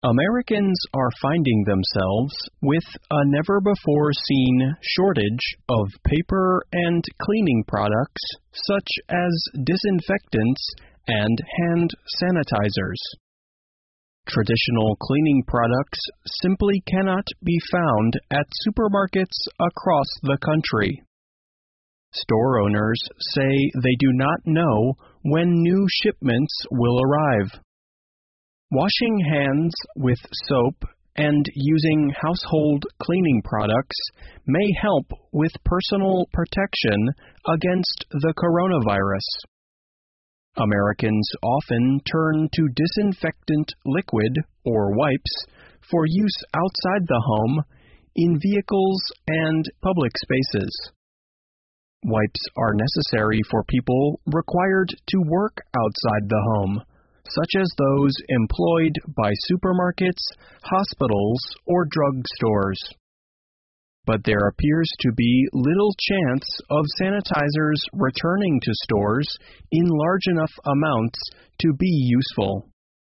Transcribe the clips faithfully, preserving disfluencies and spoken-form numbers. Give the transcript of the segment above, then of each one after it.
Americans are finding themselves with a never-before-seen shortage of paper and cleaning products such as disinfectants and hand sanitizers. Traditional cleaning products simply cannot be found at supermarkets across the country. Store owners say they do not know when new shipments will arrive. Washing hands with soap and using household cleaning products may help with personal protection against the coronavirus. Americans often turn to disinfectant liquid or wipes for use outside the home, in vehicles, and public spaces. Wipes are necessary for people required to work outside the home, such as those employed by supermarkets, hospitals, or drugstores. But there appears to be little chance of sanitizers returning to stores in large enough amounts to be useful.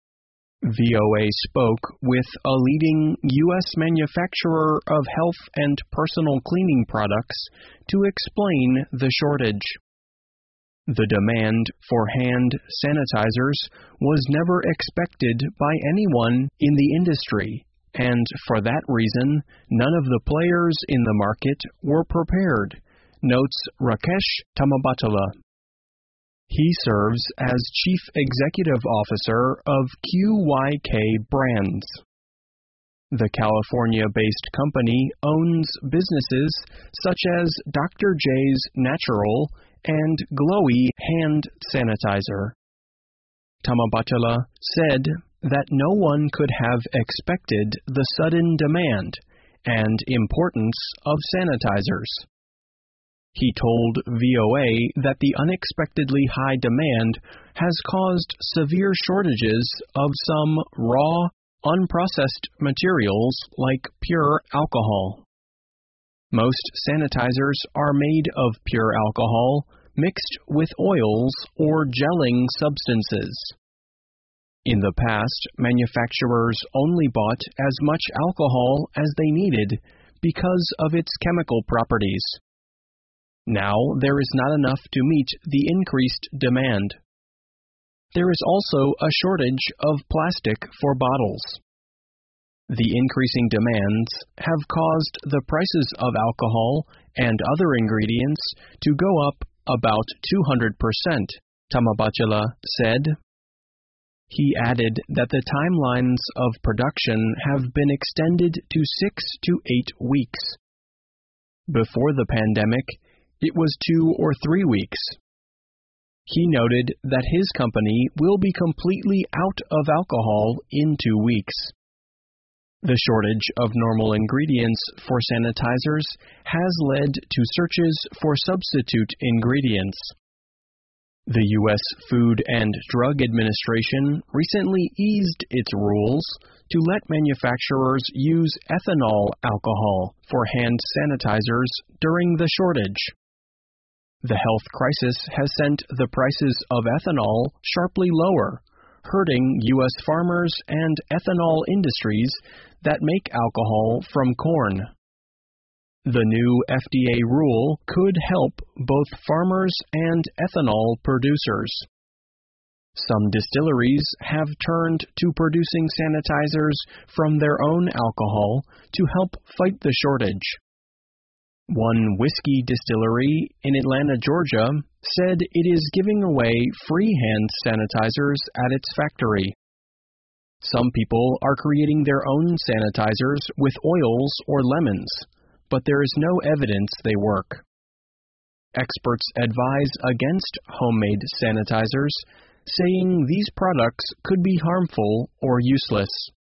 V O A spoke with a leading U S manufacturer of health and personal cleaning products to explain the shortage. The demand for hand sanitizers was never expected by anyone in the industry, and for that reason, none of the players in the market were prepared, notes Rakesh Tamabatala. He serves as Chief Executive Officer of Q Y K Brands. The California-based company owns businesses such as Doctor J's Natural and Glowy Hand Sanitizer. Tamabatala said that no one could have expected the sudden demand and importance of sanitizers. He told V O A that the unexpectedly high demand has caused severe shortages of some raw, unprocessed materials like pure alcohol. Most sanitizers are made of pure alcohol mixed with oils or gelling substances. In the past, manufacturers only bought as much alcohol as they needed because of its chemical properties. Now there is not enough to meet the increased demand. There is also a shortage of plastic for bottles. The increasing demands have caused the prices of alcohol and other ingredients to go up about two hundred percent, Tamabatala said. He added that the timelines of production have been extended to six to eight weeks. Before the pandemic, it was two or three weeks. He noted that his company will be completely out of alcohol in two weeks. The shortage of normal ingredients for sanitizers has led to searches for substitute ingredients. The U S Food and Drug Administration recently eased its rules to let manufacturers use ethanol alcohol for hand sanitizers during the shortage. The health crisis has sent the prices of ethanol sharply lower, hurting U S farmers and ethanol industries that make alcohol from corn. The new F D A rule could help both farmers and ethanol producers. Some distilleries have turned to producing sanitizers from their own alcohol to help fight the shortage. One whiskey distillery in Atlanta, Georgia, said it is giving away free hand sanitizers at its factory. Some people are creating their own sanitizers with oils or lemons, but there is no evidence they work. Experts advise against homemade sanitizers, saying these products could be harmful or useless.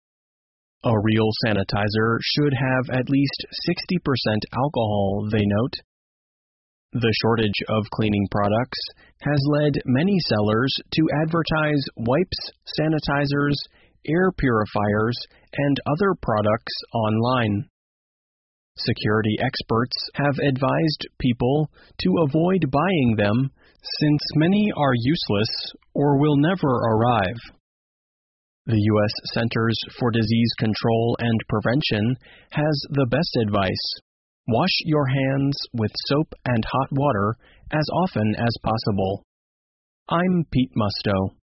A real sanitizer should have at least sixty percent alcohol, they note. The shortage of cleaning products has led many sellers to advertise wipes, sanitizers, air purifiers, and other products online. Security experts have advised people to avoid buying them since many are useless or will never arrive. The U S Centers for Disease Control and Prevention has the best advice. Wash your hands with soap and hot water as often as possible. I'm Pete Musto.